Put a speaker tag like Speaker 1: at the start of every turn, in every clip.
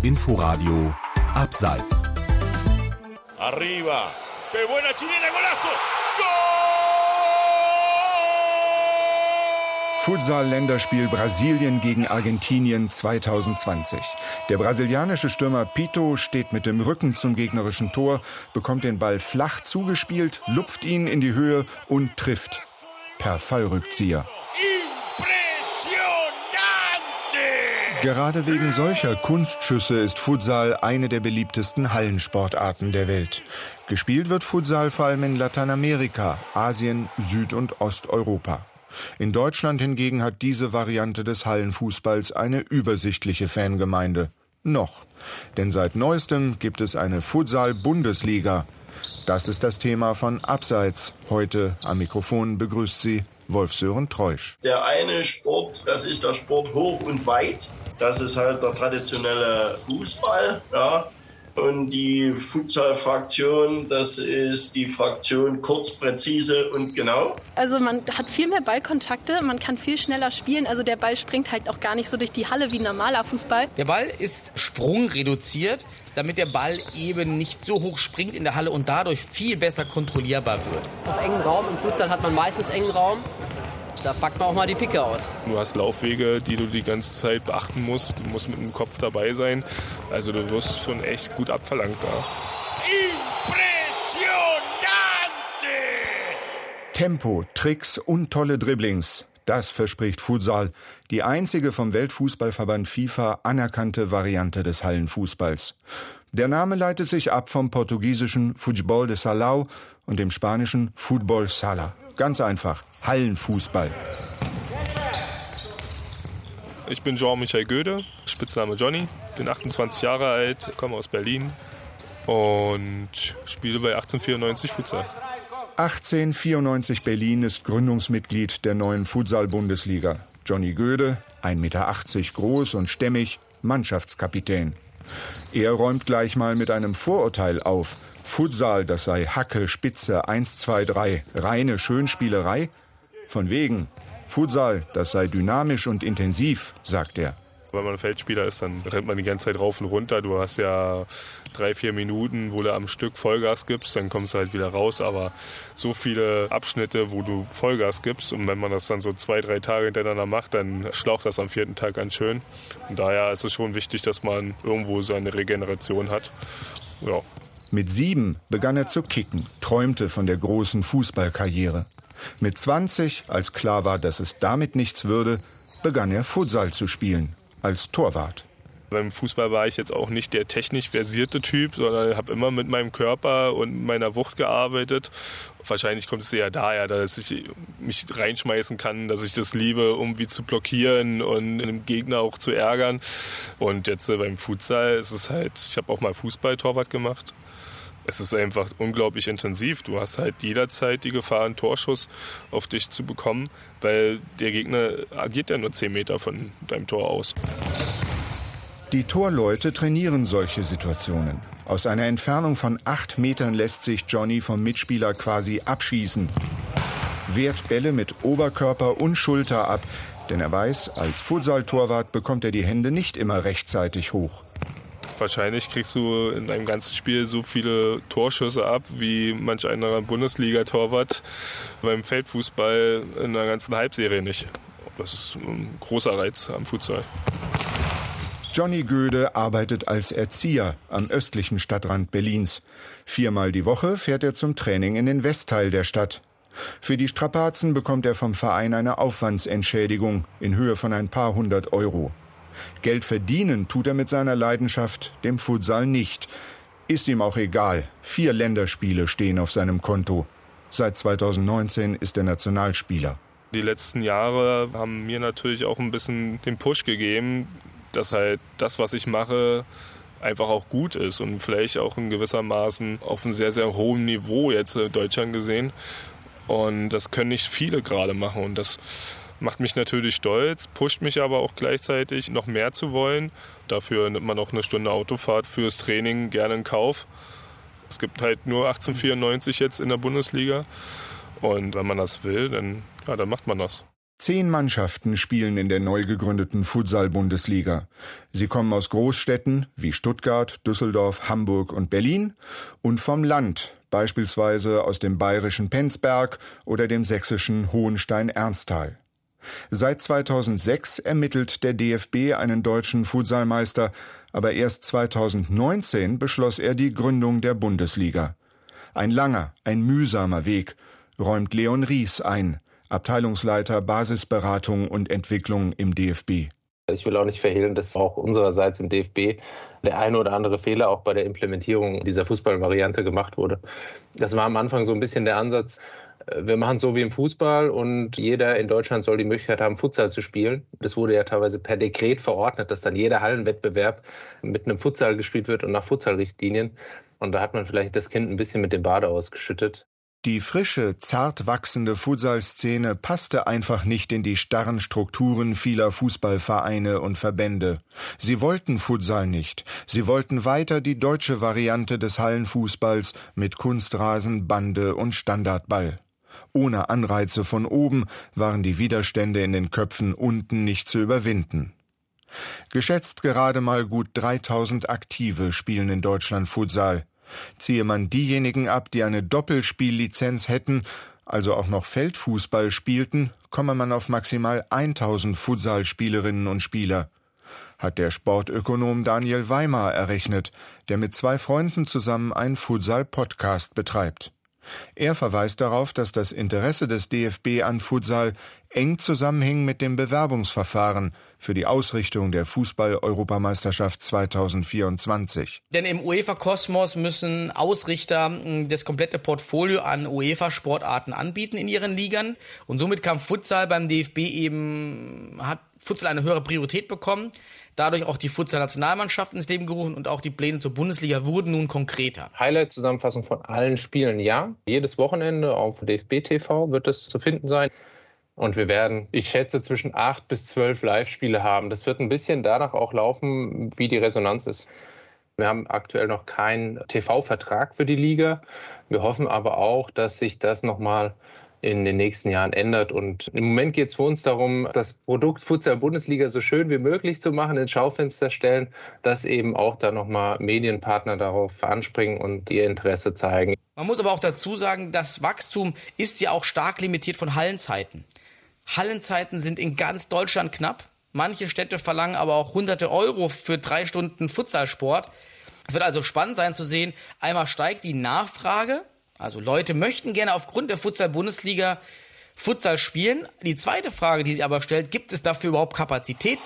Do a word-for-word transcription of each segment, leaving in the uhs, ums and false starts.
Speaker 1: Inforadio Abseits.
Speaker 2: Arriba. Qué buena chilena, golazo.
Speaker 3: Futsal-Länderspiel Brasilien gegen Argentinien zweitausendzwanzig. Der brasilianische Stürmer Pito steht mit dem Rücken zum gegnerischen Tor, bekommt den Ball flach zugespielt, lupft ihn in die Höhe und trifft. Per Fallrückzieher. Gerade wegen solcher Kunstschüsse ist Futsal eine der beliebtesten Hallensportarten der Welt. Gespielt wird Futsal vor allem in Lateinamerika, Asien, Süd- und Osteuropa. In Deutschland hingegen hat diese Variante des Hallenfußballs eine übersichtliche Fangemeinde. Noch. Denn seit Neuestem gibt es eine Futsal-Bundesliga. Das ist das Thema von Abseits. Heute am Mikrofon begrüßt Sie Wolf-Sören Treusch.
Speaker 4: Der eine Sport, das ist der Sport hoch und weit. Das ist halt der traditionelle Fußball. Ja. Und die Futsal-Fraktion, das ist die Fraktion kurz, präzise und genau.
Speaker 5: Also man hat viel mehr Ballkontakte, man kann viel schneller spielen. Also der Ball springt halt auch gar nicht so durch die Halle wie ein normaler Fußball.
Speaker 6: Der Ball ist sprungreduziert, damit der Ball eben nicht so hoch springt in der Halle und dadurch viel besser kontrollierbar wird.
Speaker 7: Auf engen Raum, im Futsal hat man meistens engen Raum. Da packt man auch mal die Picke aus.
Speaker 8: Du hast Laufwege, die du die ganze Zeit beachten musst. Du musst mit dem Kopf dabei sein. Also du wirst schon echt gut abverlangt da.
Speaker 3: Impressionante! Tempo, Tricks und tolle Dribblings. Das verspricht Futsal, die einzige vom Weltfußballverband FIFA anerkannte Variante des Hallenfußballs. Der Name leitet sich ab vom portugiesischen Futebol de Salão und dem spanischen Futbol Sala. Ganz einfach, Hallenfußball.
Speaker 8: Ich bin Jean-Michel Göde, Spitzname Johnny, bin achtundzwanzig Jahre alt, komme aus Berlin und spiele bei achtzehnhundertvierundneunzig Futsal.
Speaker 3: achtzehnhundertvierundneunzig Berlin ist Gründungsmitglied der neuen Futsal-Bundesliga. Johnny Göde, ein Meter achtzig groß und stämmig, Mannschaftskapitän. Er räumt gleich mal mit einem Vorurteil auf. Futsal, das sei Hacke, Spitze, eins, zwei, drei, reine Schönspielerei? Von wegen. Futsal, das sei dynamisch und intensiv, sagt er.
Speaker 8: Wenn man Feldspieler ist, dann rennt man die ganze Zeit rauf und runter. Du hast ja drei, vier Minuten, wo du am Stück Vollgas gibst, dann kommst du halt wieder raus. Aber so viele Abschnitte, wo du Vollgas gibst und wenn man das dann so zwei, drei Tage hintereinander macht, dann schlaucht das am vierten Tag ganz schön. Und daher ist es schon wichtig, dass man irgendwo so eine Regeneration hat. Ja.
Speaker 3: Mit sieben begann er zu kicken, träumte von der großen Fußballkarriere. Mit zwanzig, als klar war, dass es damit nichts würde, begann er Futsal zu spielen, als Torwart.
Speaker 8: Beim Fußball war ich jetzt auch nicht der technisch versierte Typ, sondern habe immer mit meinem Körper und meiner Wucht gearbeitet. Wahrscheinlich kommt es eher daher, dass ich mich reinschmeißen kann, dass ich das liebe, irgendwie zu blockieren und den Gegner auch zu ärgern. Und jetzt beim Futsal ist es halt, ich habe auch mal Fußballtorwart gemacht. Es ist einfach unglaublich intensiv. Du hast halt jederzeit die Gefahr, einen Torschuss auf dich zu bekommen, weil der Gegner agiert ja nur zehn Meter von deinem Tor aus.
Speaker 3: Die Torleute trainieren solche Situationen. Aus einer Entfernung von acht Metern lässt sich Johnny vom Mitspieler quasi abschießen. Wehrt Bälle mit Oberkörper und Schulter ab, denn er weiß, als Futsal-Torwart bekommt er die Hände nicht immer rechtzeitig hoch.
Speaker 8: Wahrscheinlich kriegst du in einem ganzen Spiel so viele Torschüsse ab, wie manch anderer Bundesliga-Torwart beim Feldfußball in der ganzen Halbserie nicht. Das ist ein großer Reiz am Futsal.
Speaker 3: Johnny Göde arbeitet als Erzieher am östlichen Stadtrand Berlins. Viermal die Woche fährt er zum Training in den Westteil der Stadt. Für die Strapazen bekommt er vom Verein eine Aufwandsentschädigung in Höhe von ein paar hundert Euro. Geld verdienen tut er mit seiner Leidenschaft, dem Futsal, nicht. Ist ihm auch egal. Vier Länderspiele stehen auf seinem Konto. Seit zweitausendneunzehn ist er Nationalspieler.
Speaker 8: Die letzten Jahre haben mir natürlich auch ein bisschen den Push gegeben, dass halt das, was ich mache, einfach auch gut ist und vielleicht auch in gewissermaßen auf einem sehr, sehr hohen Niveau jetzt in Deutschland gesehen. Und das können nicht viele gerade machen und das macht mich natürlich stolz, pusht mich aber auch gleichzeitig noch mehr zu wollen. Dafür nimmt man auch eine Stunde Autofahrt fürs Training gerne in Kauf. Es gibt halt nur achtzehnhundertvierundneunzig jetzt in der Bundesliga und wenn man das will, dann, ja, dann macht man das.
Speaker 3: Zehn Mannschaften spielen in der neu gegründeten Futsal-Bundesliga. Sie kommen aus Großstädten wie Stuttgart, Düsseldorf, Hamburg und Berlin und vom Land, beispielsweise aus dem bayerischen Penzberg oder dem sächsischen Hohenstein-Ernsthal. Seit zweitausendsechs ermittelt der D F B einen deutschen Futsalmeister, aber erst zweitausendneunzehn beschloss er die Gründung der Bundesliga. Ein langer, ein mühsamer Weg, räumt Leon Ries ein, Abteilungsleiter Basisberatung und Entwicklung im D F B.
Speaker 9: Ich will auch nicht verhehlen, dass auch unsererseits im D F B der eine oder andere Fehler auch bei der Implementierung dieser Fußballvariante gemacht wurde. Das war am Anfang so ein bisschen der Ansatz, wir machen es so wie im Fußball und jeder in Deutschland soll die Möglichkeit haben, Futsal zu spielen. Das wurde ja teilweise per Dekret verordnet, dass dann jeder Hallenwettbewerb mit einem Futsal gespielt wird und nach Futsalrichtlinien. Und da hat man vielleicht das Kind ein bisschen mit dem Bade ausgeschüttet.
Speaker 3: Die frische, zart wachsende Futsal-Szene passte einfach nicht in die starren Strukturen vieler Fußballvereine und Verbände. Sie wollten Futsal nicht. Sie wollten weiter die deutsche Variante des Hallenfußballs mit Kunstrasen, Bande und Standardball. Ohne Anreize von oben waren die Widerstände in den Köpfen unten nicht zu überwinden. Geschätzt gerade mal gut dreitausend Aktive spielen in Deutschland Futsal. Ziehe man diejenigen ab, die eine Doppelspiellizenz hätten, also auch noch Feldfußball spielten, komme man auf maximal tausend Futsalspielerinnen und Spieler. Hat der Sportökonom Daniel Weimar errechnet, der mit zwei Freunden zusammen einen Futsal-Podcast betreibt. Er verweist darauf, dass das Interesse des D F B an Futsal eng zusammenhing mit dem Bewerbungsverfahren für die Ausrichtung der Fußball-Europameisterschaft zweitausendvierundzwanzig.
Speaker 6: Denn im UEFA-Kosmos müssen Ausrichter das komplette Portfolio an UEFA-Sportarten anbieten in ihren Ligern. Und somit kam Futsal beim D F B eben, hat Futsal eine höhere Priorität bekommen. Dadurch auch die Futsal-Nationalmannschaft ins Leben gerufen und auch die Pläne zur Bundesliga wurden nun konkreter.
Speaker 9: Highlight-Zusammenfassung von allen Spielen, ja. Jedes Wochenende auf D F B T V wird es zu finden sein. Und wir werden, ich schätze, zwischen acht bis zwölf Live-Spiele haben. Das wird ein bisschen danach auch laufen, wie die Resonanz ist. Wir haben aktuell noch keinen T V-Vertrag für die Liga. Wir hoffen aber auch, dass sich das nochmal in den nächsten Jahren ändert. Und im Moment geht es für uns darum, das Produkt Futsal-Bundesliga so schön wie möglich zu machen, ins Schaufenster stellen, dass eben auch da nochmal Medienpartner darauf anspringen und ihr Interesse zeigen.
Speaker 6: Man muss aber auch dazu sagen, das Wachstum ist ja auch stark limitiert von Hallenzeiten. Hallenzeiten sind in ganz Deutschland knapp. Manche Städte verlangen aber auch hunderte Euro für drei Stunden Futsalsport. Es wird also spannend sein zu sehen, einmal steigt die Nachfrage, also Leute möchten gerne aufgrund der Futsal-Bundesliga Futsal spielen. Die zweite Frage, die sich aber stellt, gibt es dafür überhaupt Kapazitäten?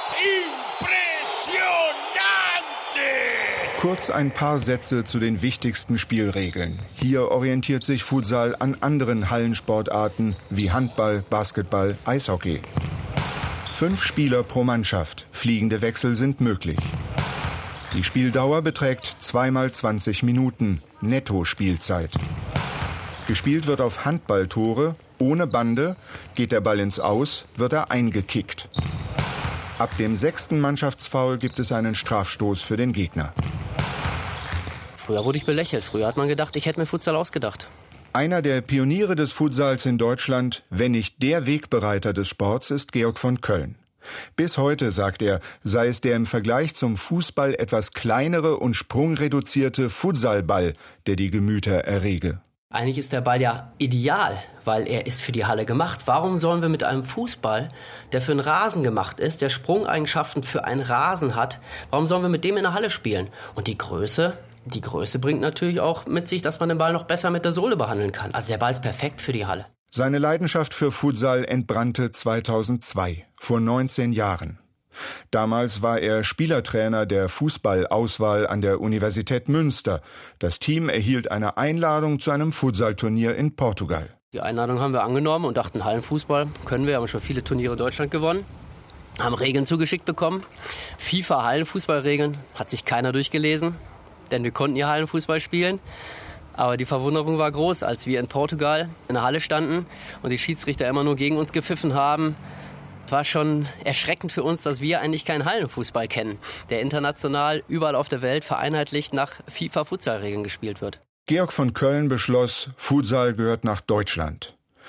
Speaker 3: Impressionante! Kurz ein paar Sätze zu den wichtigsten Spielregeln. Hier orientiert sich Futsal an anderen Hallensportarten wie Handball, Basketball, Eishockey. Fünf Spieler pro Mannschaft. Fliegende Wechsel sind möglich. Die Spieldauer beträgt zweimal zwanzig Minuten, Netto-Spielzeit. Gespielt wird auf Handballtore, ohne Bande, geht der Ball ins Aus, wird er eingekickt. Ab dem sechsten Mannschaftsfoul gibt es einen Strafstoß für den Gegner.
Speaker 7: Früher wurde ich belächelt, früher hat man gedacht, ich hätte mir Futsal ausgedacht.
Speaker 3: Einer der Pioniere des Futsals in Deutschland, wenn nicht der Wegbereiter des Sports, ist Georg von Köln. Bis heute, sagt er, sei es der im Vergleich zum Fußball etwas kleinere und sprungreduzierte Futsalball, der die Gemüter errege.
Speaker 7: Eigentlich ist der Ball ja ideal, weil er ist für die Halle gemacht. Warum sollen wir mit einem Fußball, der für einen Rasen gemacht ist, der Sprungeigenschaften für einen Rasen hat, warum sollen wir mit dem in der Halle spielen? Und die Größe, die Größe bringt natürlich auch mit sich, dass man den Ball noch besser mit der Sohle behandeln kann. Also der Ball ist perfekt für die Halle.
Speaker 3: Seine Leidenschaft für Futsal entbrannte zweitausendzwei, vor neunzehn Jahren. Damals war er Spielertrainer der Fußballauswahl an der Universität Münster. Das Team erhielt eine Einladung zu einem Futsalturnier in Portugal.
Speaker 7: Die Einladung haben wir angenommen und dachten, Hallenfußball können wir, haben schon viele Turniere in Deutschland gewonnen. Haben Regeln zugeschickt bekommen. FIFA-Hallenfußballregeln hat sich keiner durchgelesen, denn wir konnten ja Hallenfußball spielen. Aber die Verwunderung war groß, als wir in Portugal in der Halle standen und die Schiedsrichter immer nur gegen uns gepfiffen haben. War schon erschreckend für uns, dass wir eigentlich keinen Hallenfußball kennen, der international überall auf der Welt vereinheitlicht nach FIFA-Futsal-Regeln gespielt wird.
Speaker 3: Georg von Köln beschloss, Futsal gehört nach Deutschland.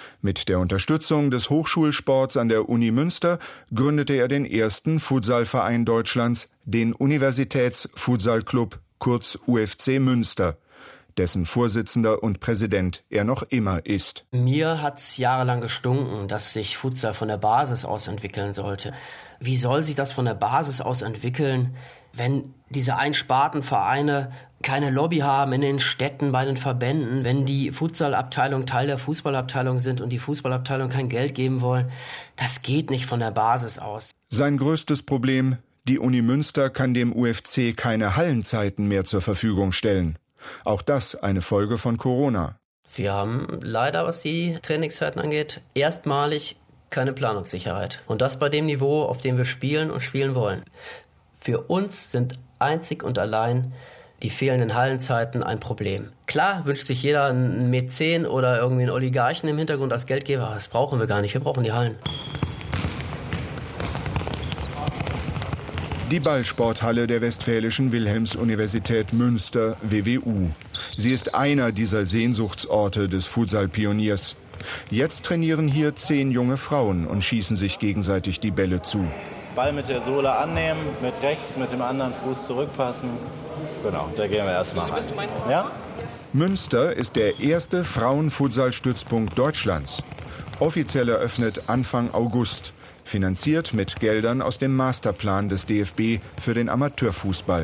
Speaker 3: Mit der Unterstützung des Hochschulsports an der Uni Münster gründete er den ersten Futsalverein Deutschlands, den Universitäts-Futsal-Club, kurz U F C Münster, dessen Vorsitzender und Präsident er noch immer ist.
Speaker 7: Mir hat's jahrelang gestunken, dass sich Futsal von der Basis aus entwickeln sollte. Wie soll sich das von der Basis aus entwickeln, wenn diese Einspartenvereine keine Lobby haben in den Städten, bei den Verbänden, wenn die Futsalabteilung Teil der Fußballabteilung sind und die Fußballabteilung kein Geld geben wollen? Das geht nicht von der Basis aus.
Speaker 3: Sein größtes Problem: Die Uni Münster kann dem U F C keine Hallenzeiten mehr zur Verfügung stellen. Auch das eine Folge von Corona.
Speaker 7: Wir haben leider, was die Trainingszeiten angeht, erstmalig keine Planungssicherheit. Und das bei dem Niveau, auf dem wir spielen und spielen wollen. Für uns sind einzig und allein die fehlenden Hallenzeiten ein Problem. Klar wünscht sich jeder einen Mäzen oder irgendwie einen Oligarchen im Hintergrund als Geldgeber, aber das brauchen wir gar nicht. Wir brauchen die Hallen.
Speaker 3: Die Ballsporthalle der Westfälischen Wilhelms-Universität Münster, W W U. Sie ist einer dieser Sehnsuchtsorte des Futsal-Pioniers. Jetzt trainieren hier zehn junge Frauen und schießen sich gegenseitig die Bälle zu.
Speaker 10: Ball mit der Sohle annehmen, mit rechts, mit dem anderen Fuß zurückpassen. Genau, da gehen wir erstmal rein. Ja?
Speaker 3: Münster ist der erste Frauen-Futsal-Stützpunkt Deutschlands. Offiziell eröffnet Anfang August. Finanziert mit Geldern aus dem Masterplan des D F B für den Amateurfußball.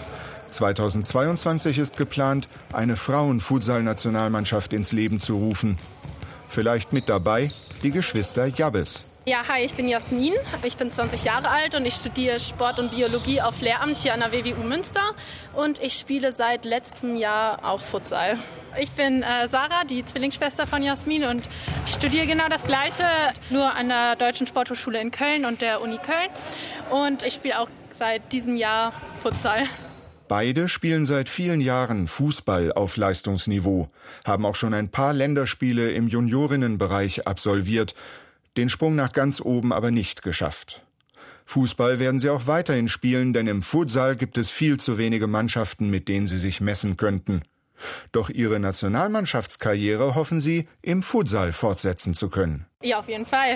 Speaker 3: zweitausendzweiundzwanzig ist geplant, eine Frauen-Futsal-Nationalmannschaft ins Leben zu rufen. Vielleicht mit dabei die Geschwister Jabbes.
Speaker 5: Ja, hi, ich bin Jasmin, ich bin zwanzig Jahre alt und ich studiere Sport und Biologie auf Lehramt hier an der W W U Münster und ich spiele seit letztem Jahr auch Futsal. Ich bin äh, Sarah, die Zwillingsschwester von Jasmin und studiere genau das Gleiche, nur an der Deutschen Sporthochschule in Köln und der Uni Köln und ich spiele auch seit diesem Jahr Futsal.
Speaker 3: Beide spielen seit vielen Jahren Fußball auf Leistungsniveau, haben auch schon ein paar Länderspiele im Juniorinnenbereich absolviert, den Sprung nach ganz oben aber nicht geschafft. Fußball werden sie auch weiterhin spielen, denn im Futsal gibt es viel zu wenige Mannschaften, mit denen sie sich messen könnten. Doch ihre Nationalmannschaftskarriere hoffen sie, im Futsal fortsetzen zu können.
Speaker 5: Ja, auf jeden Fall.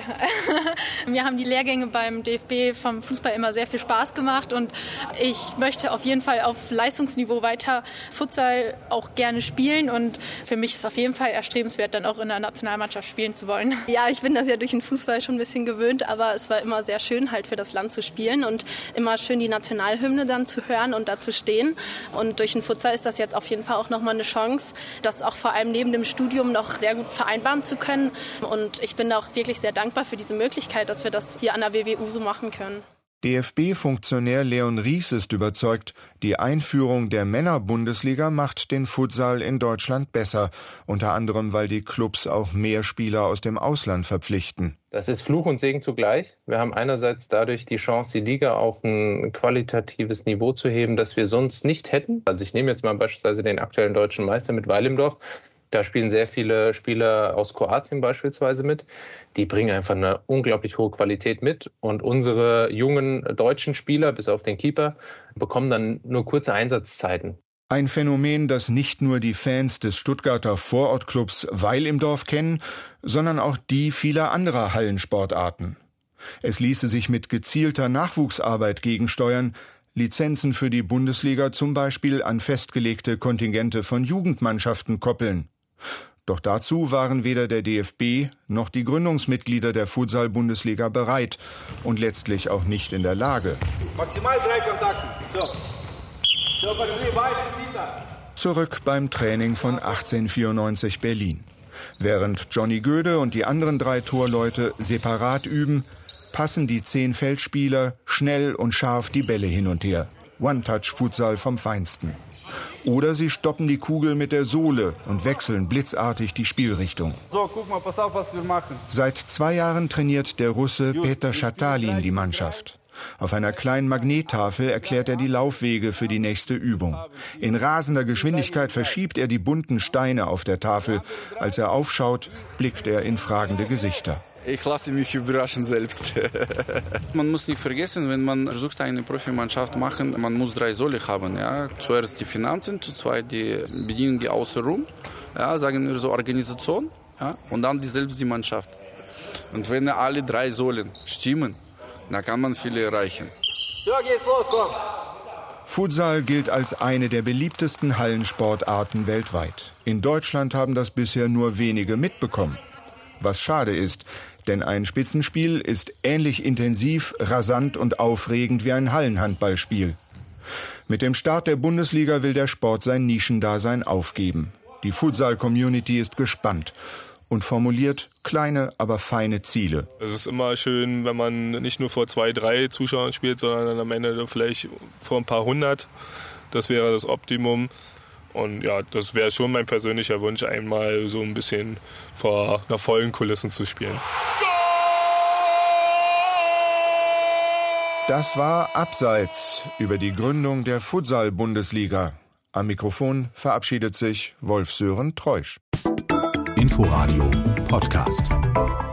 Speaker 5: Mir haben die Lehrgänge beim D F B vom Fußball immer sehr viel Spaß gemacht und ich möchte auf jeden Fall auf Leistungsniveau weiter Futsal auch gerne spielen und für mich ist auf jeden Fall erstrebenswert, dann auch in der Nationalmannschaft spielen zu wollen. Ja, ich bin das ja durch den Fußball schon ein bisschen gewöhnt, aber es war immer sehr schön, halt für das Land zu spielen und immer schön die Nationalhymne dann zu hören und da zu stehen. Und durch den Futsal ist das jetzt auf jeden Fall auch nochmal eine Chance, das auch vor allem neben dem Studium noch sehr gut vereinbaren zu können und ich bin auch wirklich sehr dankbar für diese Möglichkeit, dass wir das hier an der W W U so machen können.
Speaker 3: D F B-Funktionär Leon Ries ist überzeugt, die Einführung der Männer-Bundesliga macht den Futsal in Deutschland besser, unter anderem, weil die Clubs auch mehr Spieler aus dem Ausland verpflichten.
Speaker 9: Das ist Fluch und Segen zugleich. Wir haben einerseits dadurch die Chance, die Liga auf ein qualitatives Niveau zu heben, das wir sonst nicht hätten. Also ich nehme jetzt mal beispielsweise den aktuellen deutschen Meister mit Weil im Dorf. Da spielen sehr viele Spieler aus Kroatien beispielsweise mit. Die bringen einfach eine unglaublich hohe Qualität mit. Und unsere jungen deutschen Spieler, bis auf den Keeper, bekommen dann nur kurze Einsatzzeiten.
Speaker 3: Ein Phänomen, das nicht nur die Fans des Stuttgarter Vorortclubs Weil im Dorf kennen, sondern auch die vieler anderer Hallensportarten. Es ließe sich mit gezielter Nachwuchsarbeit gegensteuern, Lizenzen für die Bundesliga zum Beispiel an festgelegte Kontingente von Jugendmannschaften koppeln. Doch dazu waren weder der D F B noch die Gründungsmitglieder der Futsal-Bundesliga bereit und letztlich auch nicht in der Lage.
Speaker 11: Maximal drei Kontakte. So.
Speaker 3: Zurück beim Training von achtzehnhundertvierundneunzig Berlin. Während Johnny Göde und die anderen drei Torleute separat üben, passen die zehn Feldspieler schnell und scharf die Bälle hin und her. One-Touch-Futsal vom Feinsten. Oder sie stoppen die Kugel mit der Sohle und wechseln blitzartig die Spielrichtung.
Speaker 11: So, guck mal, pass auf, was wir machen.
Speaker 3: Seit zwei Jahren trainiert der Russe Peter Schatalin die Mannschaft. Auf einer kleinen Magnettafel erklärt er die Laufwege für die nächste Übung. In rasender Geschwindigkeit verschiebt er die bunten Steine auf der Tafel. Als er aufschaut, blickt er in fragende Gesichter.
Speaker 12: Ich lasse mich überraschen selbst. Man muss nicht vergessen, wenn man versucht, eine Profimannschaft zu machen, man muss drei Säulen haben. Ja? Zuerst die Finanzen, zu zweit die Bedingungen außenrum, ja, sagen wir so Organisation Ja? Und dann die selbst die Mannschaft. Und wenn alle drei Säulen stimmen, dann kann man viel erreichen.
Speaker 11: So, geht's los, komm!
Speaker 3: Futsal gilt als eine der beliebtesten Hallensportarten weltweit. In Deutschland haben das bisher nur wenige mitbekommen. Was schade ist, denn ein Spitzenspiel ist ähnlich intensiv, rasant und aufregend wie ein Hallenhandballspiel. Mit dem Start der Bundesliga will der Sport sein Nischendasein aufgeben. Die Futsal-Community ist gespannt und formuliert kleine, aber feine Ziele.
Speaker 8: Es ist immer schön, wenn man nicht nur vor zwei, drei Zuschauern spielt, sondern dann am Ende vielleicht vor ein paar hundert. Das wäre das Optimum. Und ja, das wäre schon mein persönlicher Wunsch, einmal so ein bisschen vor einer vollen Kulissen zu spielen.
Speaker 3: Das war Abseits über die Gründung der Futsal-Bundesliga. Am Mikrofon verabschiedet sich Wolf-Sören Treusch.
Speaker 1: Inforadio Podcast.